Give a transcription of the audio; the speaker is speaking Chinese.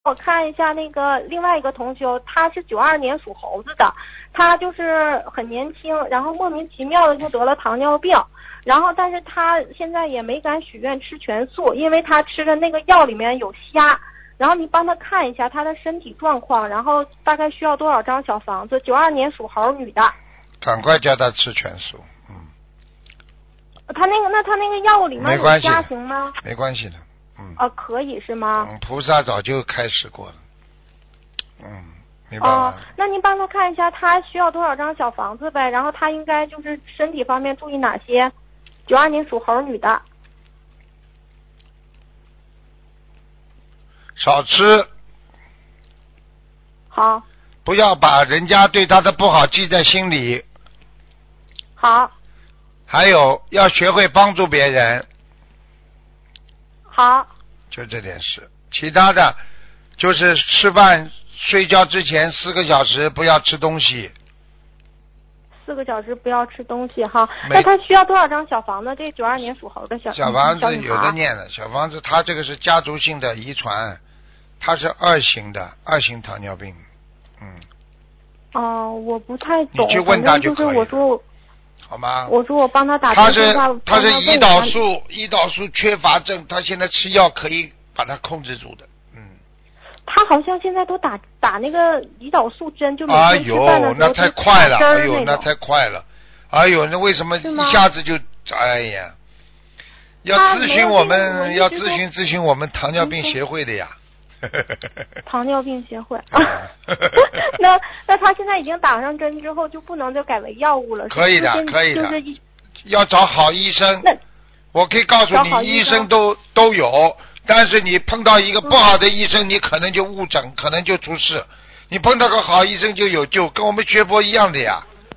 我看一下那个另外一个同修，他是92年属猴子的，他就是很年轻，然后莫名其妙的就得了糖尿病，然后但是他现在也没敢许愿吃全素，因为他吃的那个药里面有虾。然后你帮他看一下他的身体状况，然后大概需要多少张小房子？92年属猴女的。 赶快叫他吃全素。 他那个药里面有虾行吗？ 没关系的。 可以是吗？ 菩萨早就开始过了。明白吗？ 那您帮他看一下他需要多少张小房子呗？然后他应该就是身体方面注意哪些？92年属猴女的。 少吃。 好。 不要把人家对他的不好记在心里。 好。 还有要学会帮助别人。 好。 就这点事，其他的就是吃饭睡觉之前4个小时不要吃东西。 4个小时不要吃东西哈。那他需要多少张小房子？这92年属猴的小房子有的念的，小房子他这个是家族性的遗传，他是2型糖尿病。 我不太懂。 你去问他就可以了。 就是我说好吗？ 我说我帮他打电话。 他是胰岛素缺乏症，他现在吃药可以把它控制住的。 他好像现在都打那个胰岛素针，就每天吃饭的时候那太快了，那太快了，那为什么一下子就要咨询我们糖尿病协会的呀。 糖尿病协会。那他现在已经打上针之后，就不能就改为药物了？ 可以的，就是要找好医生。我可以告诉你，医生都有，但是你碰到一个不好的医生，你可能就误诊，可能就出事。你碰到个好医生就有救，跟我们学佛一样的呀。